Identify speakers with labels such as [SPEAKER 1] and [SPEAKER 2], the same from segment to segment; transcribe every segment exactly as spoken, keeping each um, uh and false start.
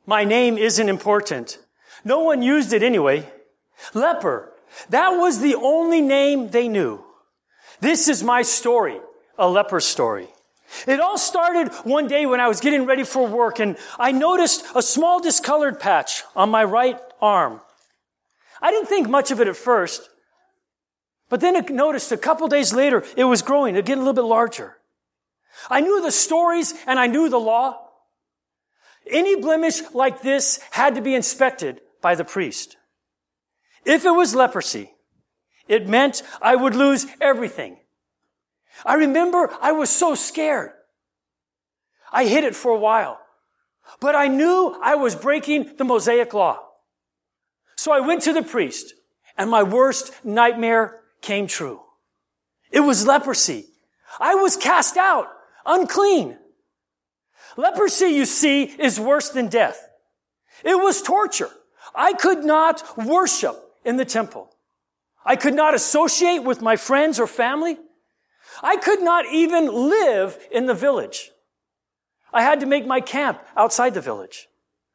[SPEAKER 1] My name isn't important. No one used it anyway. Leper. That was the only name they knew. This is my story, a leper story. It all started one day when I was getting ready for work, and I noticed a small discolored patch on my right arm. I didn't think much of it at first, but then I noticed a couple days later it was growing, it getting a little bit larger. I knew the stories and I knew the law. Any blemish like this had to be inspected by the priest. If it was leprosy, it meant I would lose everything. I remember I was so scared. I hid it for a while, but I knew I was breaking the Mosaic law. So I went to the priest, and my worst nightmare came true. It was leprosy. I was cast out, unclean. Leprosy, you see, is worse than death. It was torture. I could not worship in the temple. I could not associate with my friends or family. I could not even live in the village. I had to make my camp outside the village.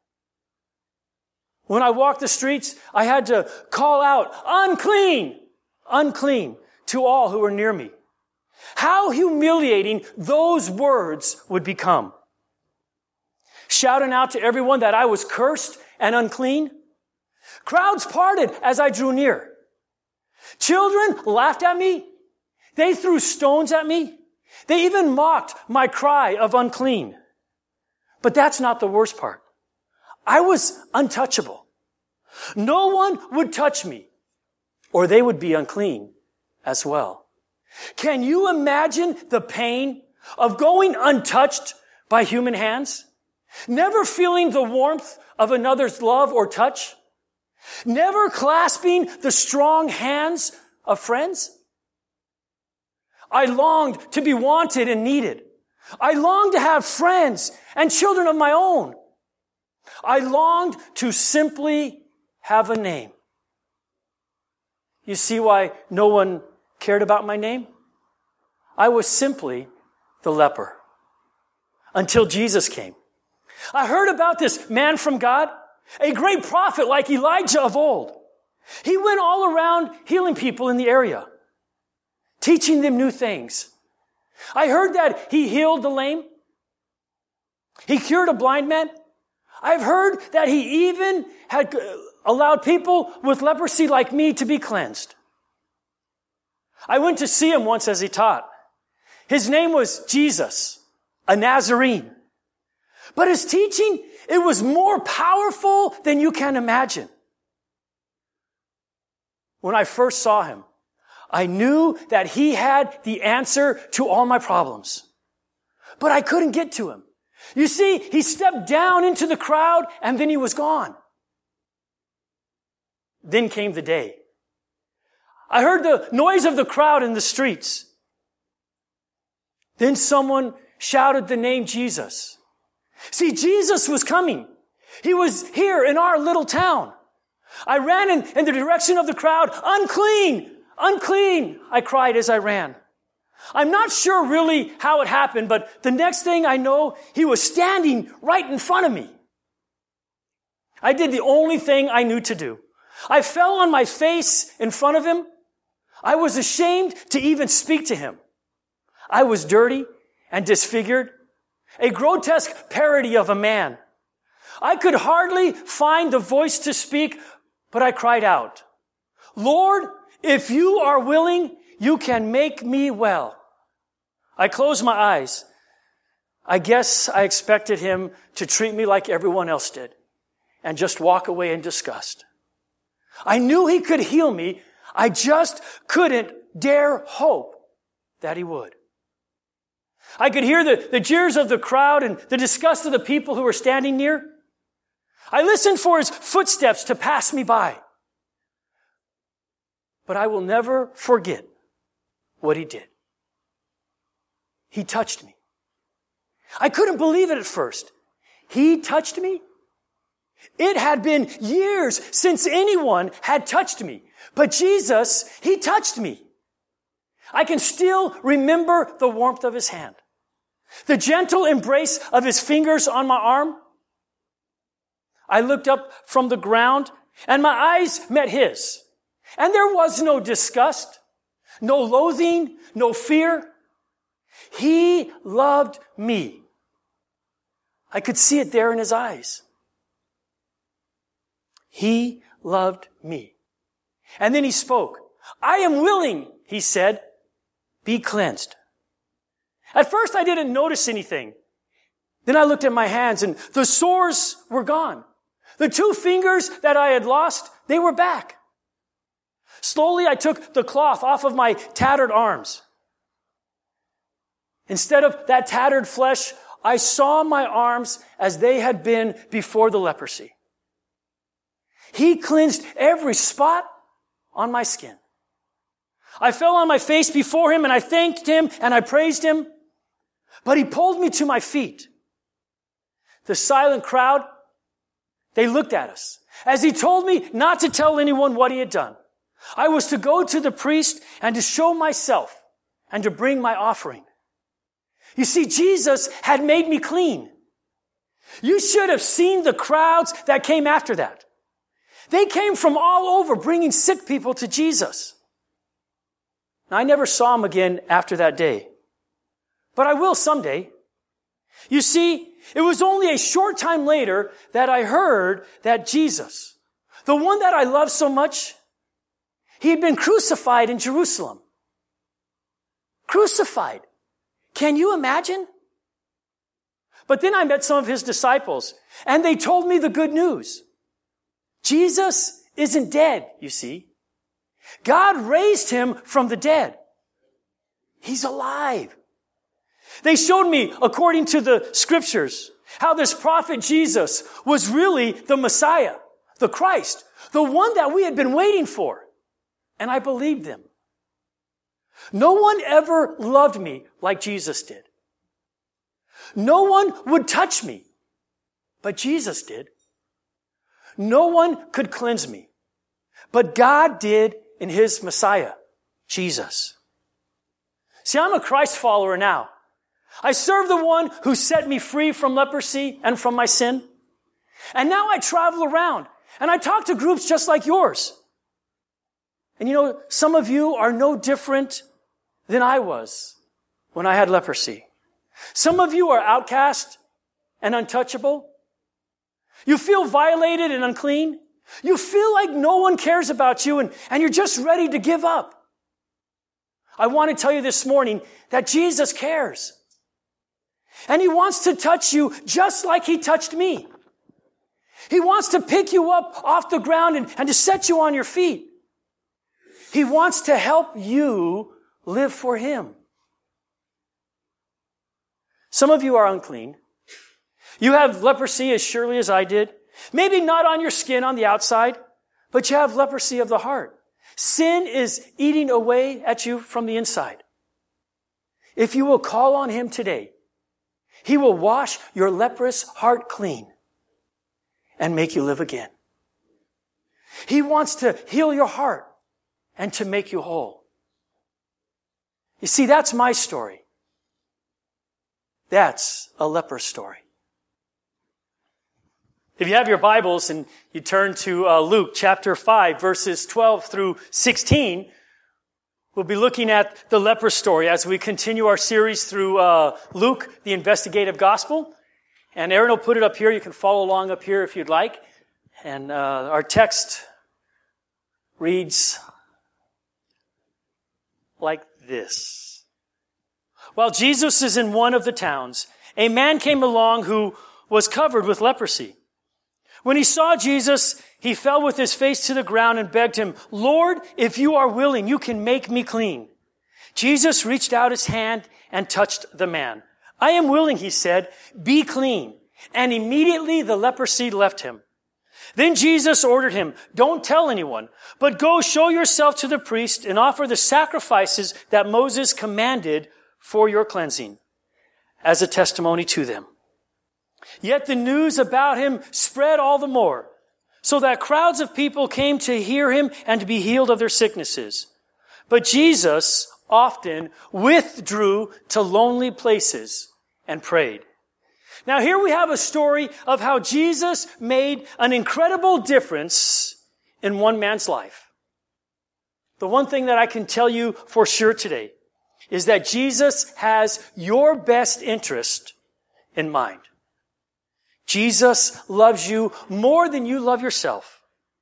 [SPEAKER 1] When I walked the streets, I had to call out, unclean, unclean, to all who were near me. How humiliating those words would become. Shouting out to everyone that I was cursed and unclean. Crowds parted as I drew near. Children laughed at me. They threw stones at me. They even mocked my cry of unclean. But that's not the worst part. I was untouchable. No one would touch me, or they would be unclean as well. Can you imagine the pain of going untouched by human hands? Never feeling the warmth of another's love or touch? Never clasping the strong hands of friends? I longed to be wanted and needed. I longed to have friends and children of my own. I longed to simply have a name. You see why no one cared about my name? I was simply the leper. Until Jesus came. I heard about this man from God, a great prophet like Elijah of old. He went all around healing people in the area, teaching them new things. I heard that he healed the lame. He cured a blind man. I've heard that he even had allowed people with leprosy like me to be cleansed. I went to see him once as he taught. His name was Jesus, a Nazarene. But his teaching, it was more powerful than you can imagine. When I first saw him, I knew that he had the answer to all my problems. But I couldn't get to him. You see, he stepped down into the crowd and then he was gone. Then came the day. I heard the noise of the crowd in the streets. Then someone shouted the name Jesus. See, Jesus was coming. He was here in our little town. I ran in, in the direction of the crowd. Unclean! Unclean! I cried as I ran. I'm not sure really how it happened, but the next thing I know, he was standing right in front of me. I did the only thing I knew to do. I fell on my face in front of him. I was ashamed to even speak to him. I was dirty and disfigured, a grotesque parody of a man. I could hardly find the voice to speak, but I cried out, Lord, if you are willing, you can make me well. I closed my eyes. I guess I expected him to treat me like everyone else did and just walk away in disgust. I knew he could heal me. I just couldn't dare hope that he would. I could hear the, the jeers of the crowd and the disgust of the people who were standing near. I listened for his footsteps to pass me by. But I will never forget what he did. He touched me. I couldn't believe it at first. He touched me? It had been years since anyone had touched me. But Jesus, he touched me. I can still remember the warmth of his hand, the gentle embrace of his fingers on my arm. I looked up from the ground, and my eyes met his. And there was no disgust, no loathing, no fear. He loved me. I could see it there in his eyes. He loved me. And then he spoke. I am willing, he said, be cleansed. At first I didn't notice anything. Then I looked at my hands and the sores were gone. The two fingers that I had lost, they were back. Slowly I took the cloth off of my tattered arms. Instead of that tattered flesh, I saw my arms as they had been before the leprosy. He cleansed every spot on my skin. I fell on my face before him and I thanked him and I praised him. But he pulled me to my feet. The silent crowd, they looked at us as he told me not to tell anyone what he had done. I was to go to the priest and to show myself and to bring my offering. You see, Jesus had made me clean. You should have seen the crowds that came after that. They came from all over bringing sick people to Jesus. Now, I never saw him again after that day, but I will someday. You see, it was only a short time later that I heard that Jesus, the one that I love so much, he had been crucified in Jerusalem. Crucified. Can you imagine? But then I met some of his disciples, and they told me the good news. Jesus isn't dead, you see. God raised him from the dead. He's alive. They showed me, according to the scriptures, how this prophet Jesus was really the Messiah, the Christ, the one that we had been waiting for. And I believed them. No one ever loved me like Jesus did. No one would touch me, but Jesus did. No one could cleanse me, but God did in his Messiah, Jesus. See, I'm a Christ follower now. I serve the one who set me free from leprosy and from my sin. And now I travel around and I talk to groups just like yours. And you know, some of you are no different than I was when I had leprosy. Some of you are outcast and untouchable. You feel violated and unclean. You feel like no one cares about you and, and you're just ready to give up. I want to tell you this morning that Jesus cares. And he wants to touch you just like he touched me. He wants to pick you up off the ground and, and to set you on your feet. He wants to help you live for him. Some of you are unclean. You have leprosy as surely as I did. Maybe not on your skin on the outside, but you have leprosy of the heart. Sin is eating away at you from the inside. If you will call on him today, he will wash your leprous heart clean and make you live again. He wants to heal your heart and to make you whole. You see, that's my story. That's a leper story. If you have your Bibles and you turn to uh, Luke chapter five, verses twelve through sixteen, we'll be looking at the leper story as we continue our series through uh, Luke, the investigative gospel. And Aaron will put it up here. You can follow along up here if you'd like. And uh, our text reads like this. While Jesus is in one of the towns, a man came along who was covered with leprosy. When he saw Jesus, he fell with his face to the ground and begged him, "Lord, if you are willing, you can make me clean." Jesus reached out his hand and touched the man. "I am willing," he said, "be clean." And immediately the leprosy left him. Then Jesus ordered him, "Don't tell anyone, but go show yourself to the priest and offer the sacrifices that Moses commanded for your cleansing, as a testimony to them." Yet the news about him spread all the more, so that crowds of people came to hear him and to be healed of their sicknesses. But Jesus often withdrew to lonely places and prayed. Now here we have a story of how Jesus made an incredible difference in one man's life. The one thing that I can tell you for sure today is that Jesus has your best interest in mind. Jesus loves you more than you love yourself.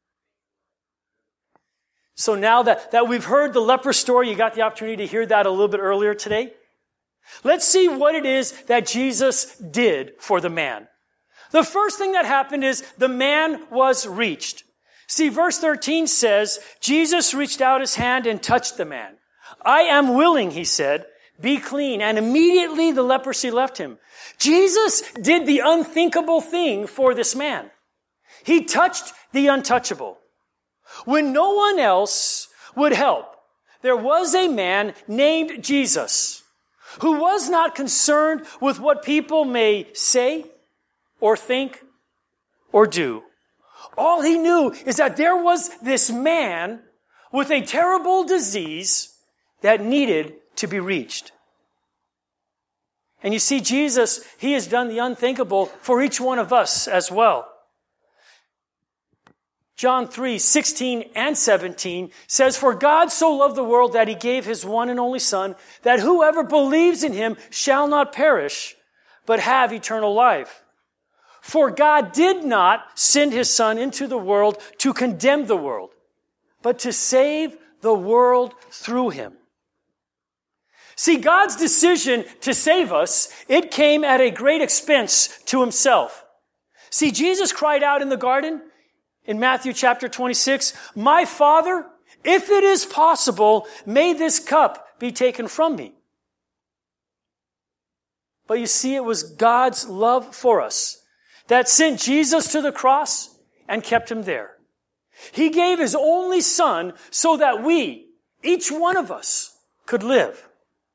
[SPEAKER 1] So now that, that we've heard the leper story, you got the opportunity to hear that a little bit earlier today. Let's see what it is that Jesus did for the man. The first thing that happened is the man was reached. See, verse thirteen says, Jesus reached out his hand and touched the man. I am willing, he said, be clean. And immediately the leprosy left him. Jesus did the unthinkable thing for this man. He touched the untouchable. When no one else would help, there was a man named Jesus who was not concerned with what people may say or think or do. All he knew is that there was this man with a terrible disease that needed to be reached. And you see, Jesus, he has done the unthinkable for each one of us as well. John three, sixteen and seventeen says, For God so loved the world that he gave his one and only Son, that whoever believes in him shall not perish, but have eternal life. For God did not send his Son into the world to condemn the world, but to save the world through him. See, God's decision to save us, it came at a great expense to himself. See, Jesus cried out in the garden, in Matthew chapter twenty-six, My Father, if it is possible, may this cup be taken from me. But you see, it was God's love for us that sent Jesus to the cross and kept him there. He gave his only Son so that we, each one of us, could live.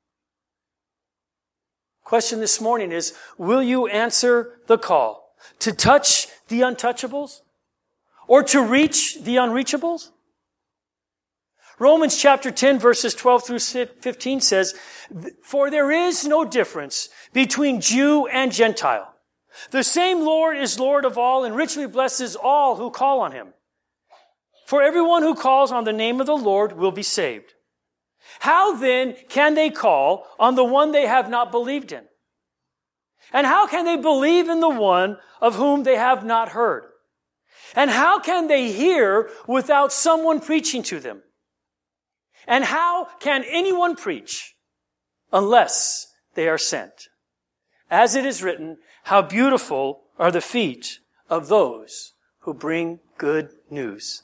[SPEAKER 1] Question this morning is, will you answer the call to touch the untouchables? Or to reach the unreachables? Romans chapter ten verses twelve through fifteen says, For there is no difference between Jew and Gentile. The same Lord is Lord of all and richly blesses all who call on him. For everyone who calls on the name of the Lord will be saved. How then can they call on the one they have not believed in? And how can they believe in the one of whom they have not heard? And how can they hear without someone preaching to them? And how can anyone preach unless they are sent? As it is written, how beautiful are the feet of those who bring good news.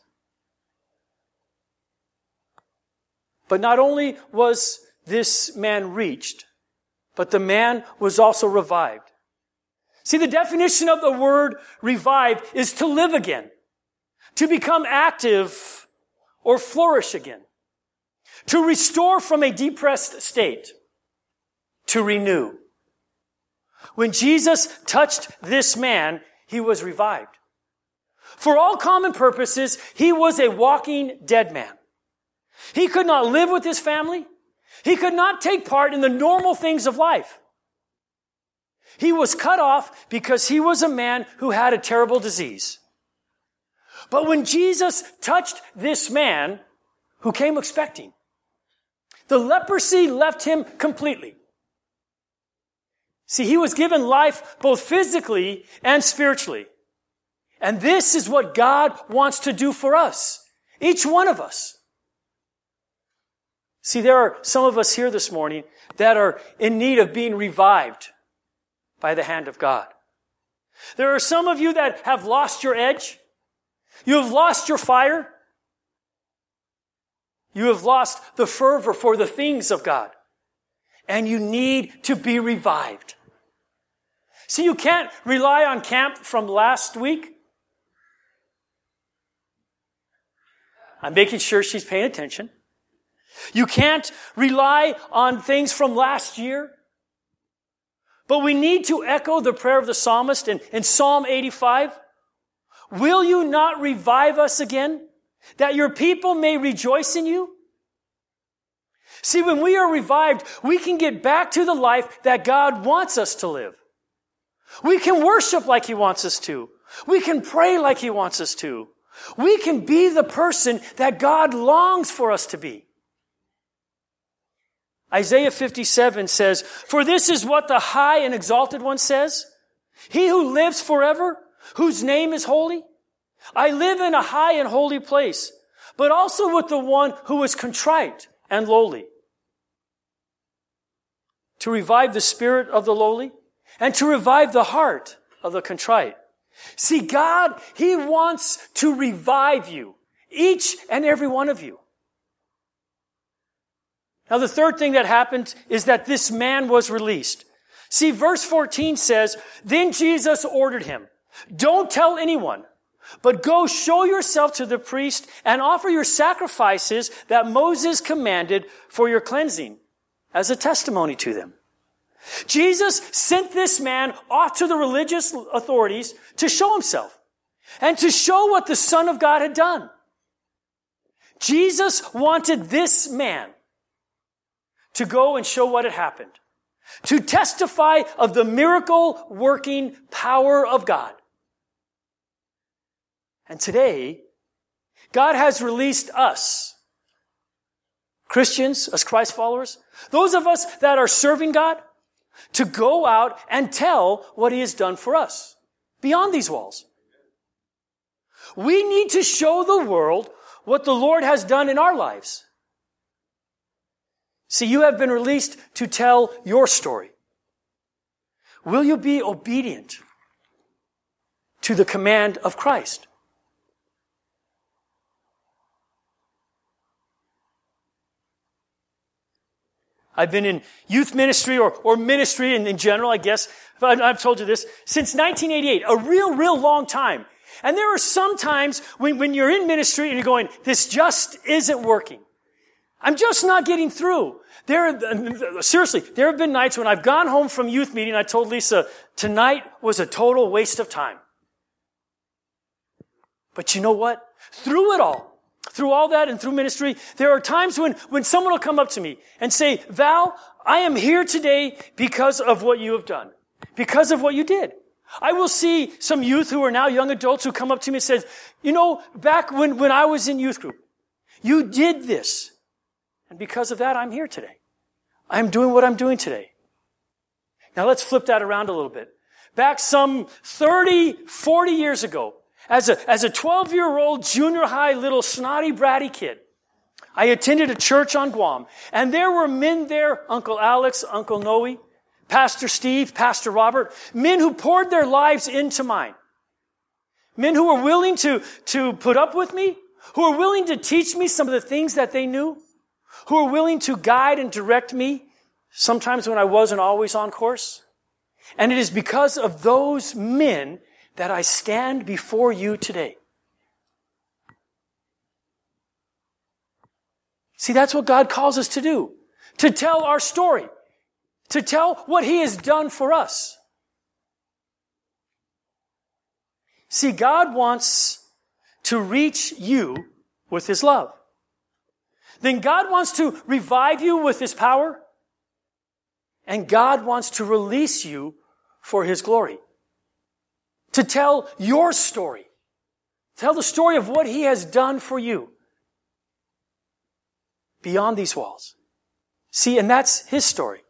[SPEAKER 1] But not only was this man reached, but the man was also revived. See, the definition of the word revive is to live again, to become active or flourish again, to restore from a depressed state, to renew. When Jesus touched this man, he was revived. For all common purposes, he was a walking dead man. He could not live with his family. He could not take part in the normal things of life. He was cut off because he was a man who had a terrible disease. But when Jesus touched this man who came expecting, the leprosy left him completely. See, he was given life both physically and spiritually. And this is what God wants to do for us, each one of us. See, there are some of us here this morning that are in need of being revived by the hand of God. There are some of you that have lost your edge. You have lost your fire. You have lost the fervor for the things of God. And you need to be revived. See, you can't rely on camp from last week. I'm making sure she's paying attention. You can't rely on things from last year. But we need to echo the prayer of the psalmist in, in Psalm eighty-five. Will you not revive us again, that your people may rejoice in you? See, when we are revived, we can get back to the life that God wants us to live. We can worship like He wants us to. We can pray like He wants us to. We can be the person that God longs for us to be. Isaiah fifty-seven says, "For this is what the high and exalted one says, He who lives forever, whose name is holy. I live in a high and holy place, but also with the one who is contrite and lowly, to revive the spirit of the lowly and to revive the heart of the contrite." See, God, He wants to revive you, each and every one of you. Now, the third thing that happened is that this man was released. See, verse fourteen says, "Then Jesus ordered him, 'Don't tell anyone, but go show yourself to the priest and offer your sacrifices that Moses commanded for your cleansing as a testimony to them.'" Jesus sent this man off to the religious authorities to show himself and to show what the Son of God had done. Jesus wanted this man to go and show what had happened, to testify of the miracle-working power of God. And today, God has released us, Christians, as Christ followers, those of us that are serving God, to go out and tell what He has done for us beyond these walls. We need to show the world what the Lord has done in our lives. See, you have been released to tell your story. Will you be obedient to the command of Christ? I've been in youth ministry or, or ministry in, in general, I guess. I've, I've told you this since nineteen eighty-eight, a real, real long time. And there are some times when, when you're in ministry and you're going, this just isn't working. I'm just not getting through. There, seriously, there have been nights when I've gone home from youth meeting and I told Lisa, tonight was a total waste of time. But you know what? Through it all, through all that and through ministry, there are times when, when someone will come up to me and say, "Val, I am here today because of what you have done, because of what you did." I will see some youth who are now young adults who come up to me and say, "You know, back when, when I was in youth group, you did this. And because of that, I'm here today. I'm doing what I'm doing today." Now let's flip that around a little bit. Back some thirty, forty years ago, as a, as a twelve-year-old junior high little snotty bratty kid, I attended a church on Guam, and there were men there, Uncle Alex, Uncle Noe, Pastor Steve, Pastor Robert, men who poured their lives into mine. Men who were willing to, to put up with me, who were willing to teach me some of the things that they knew, who were willing to guide and direct me, sometimes when I wasn't always on course. And it is because of those men that I stand before you today. See, that's what God calls us to do. To tell our story. To tell what He has done for us. See, God wants to reach you with His love. Then God wants to revive you with His power. And God wants to release you for His glory. To tell your story. Tell the story of what He has done for you. Beyond these walls. See, and that's His story.